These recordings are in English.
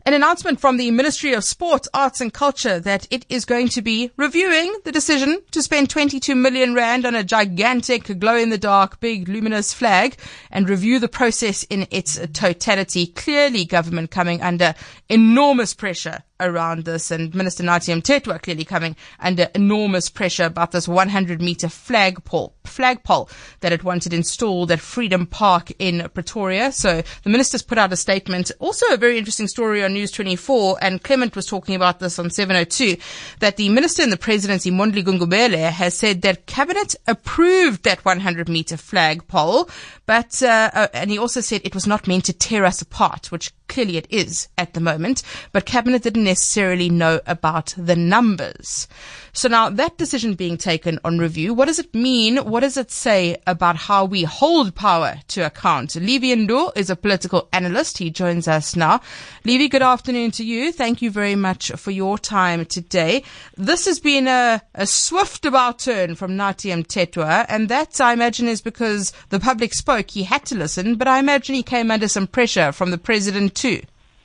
An announcement from the Ministry of Sport, Arts and Culture that it is going to be reviewing the decision to spend 22 million rand on a gigantic glow-in-the-dark, big luminous flag and review the process in its totality. Clearly, government coming under enormous pressure around this, and Minister Nathi Mthethwa clearly coming under enormous pressure about this 100-meter flagpole that it wanted installed at Freedom Park in Pretoria. So the minister's put out a statement. Also a very interesting story on News 24, and Clement was talking about this on 702, that the minister in the presidency, Mondli Gungubele, has said that cabinet approved that 100-meter flagpole, but and he also said it was not meant to tear us apart, which clearly it is at the moment, but cabinet didn't necessarily know about the numbers. So now that decision being taken on review, what does it mean? What does it say about how we hold power to account? Levi Ndo is a political analyst. He joins us now. Levi, good afternoon to you. Thank you very much for your time today. This has been a swift about turn from Nathi Mthethwa, and that, I imagine, is because the public spoke. He had to listen, but I imagine he came under some pressure from the president too.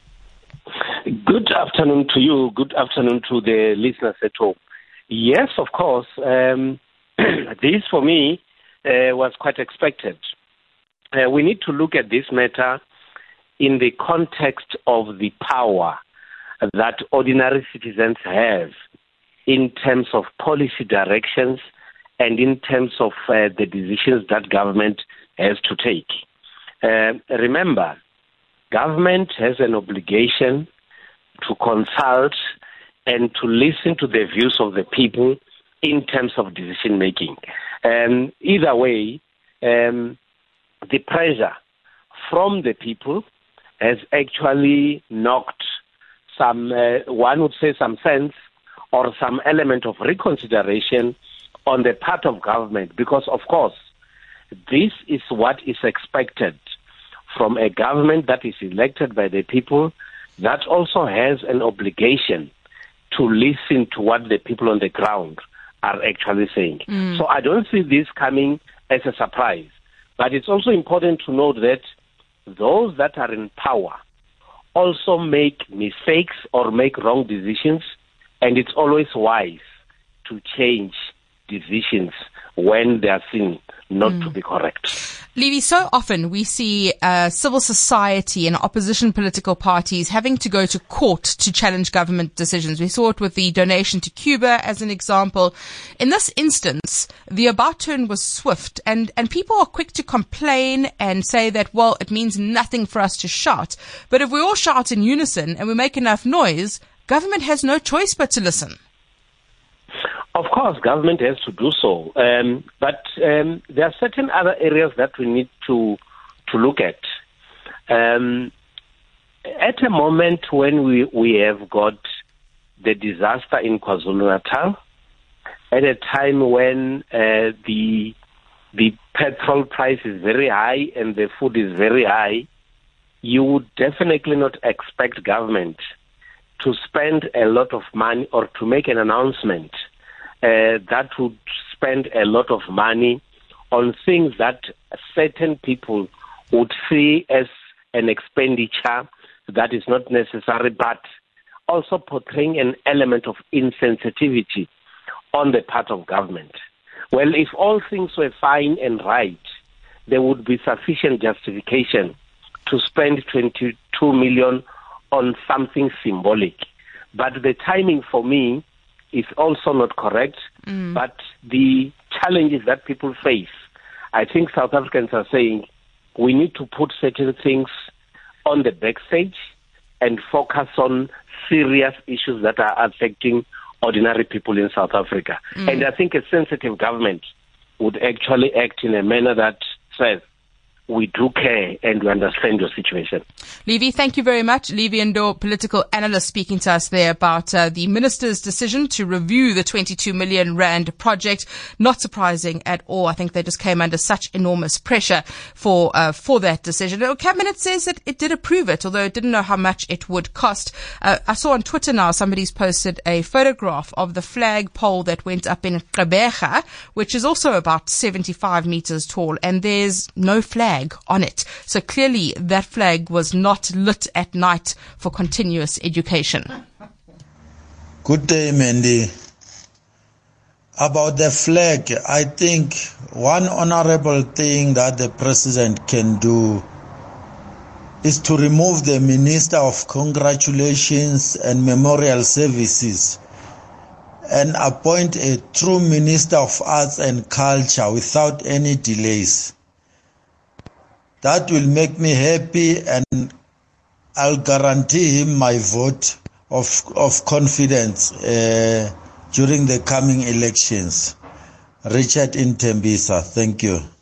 Good afternoon to you. Good afternoon to the listeners at home. Yes, of course. This, for me, was quite expected. We need to look at this matter in the context of the power that ordinary citizens have in terms of policy directions and in terms of the decisions that government has to take. Remember, government has an obligation to consult and to listen to the views of the people in terms of decision making. Either way, the pressure from the people has actually knocked some, one would say, some sense or some element of reconsideration on the part of government, because, of course, this is what is expected from a government that is elected by the people, that also has an obligation to listen to what the people on the ground are actually saying. So I don't see this coming as a surprise. But it's also important to note that those that are in power also make mistakes or make wrong decisions, and it's always wise to change decisions when they are seen not to be correct. Levi, so often we see civil society and opposition political parties having to go to court to challenge government decisions. We saw it with the donation to Cuba as an example. In this instance, the about turn was swift, and people are quick to complain and say that, well, it means nothing for us to shout. But if we all shout in unison and we make enough noise, government has no choice but to listen. Of course, government has to do so, but there are certain other areas that we need to look at. At a moment when we have got the disaster in KwaZulu-Natal, at a time when the petrol price is very high and the food is very high, you would definitely not expect government to spend a lot of money or to make an announcement that would spend a lot of money on things that certain people would see as an expenditure that is not necessary, but also portraying an element of insensitivity on the part of government. Well, if all things were fine and right, there would be sufficient justification to spend 22 million on something symbolic. But the timing for me is also not correct, but the challenges that people face, I think South Africans are saying we need to put certain things on the backstage and focus on serious issues that are affecting ordinary people in South Africa. And I think a sensitive government would actually act in a manner that says, we do care and we understand your situation. Levi, thank you very much. Levi Ndo, political analyst, speaking to us there about the minister's decision to review the 22 million rand project. Not surprising at all. I think they just came under such enormous pressure for that decision. The cabinet says that it did approve it, although it didn't know how much it would cost. I saw on Twitter now somebody's posted a photograph of the flagpole that went up in Gqeberha, which is also about 75 meters tall, and there's no flag flag on it. So clearly that flag was not lit at night for continuous education. Good day, Mandy. About the flag, I think one honorable thing that the president can do is to remove the Minister of Congratulations and Memorial Services and appoint a true Minister of Arts and Culture without any delays. That will make me happy, and I'll guarantee him my vote of confidence during the coming elections. Richard in Tembisa, thank you.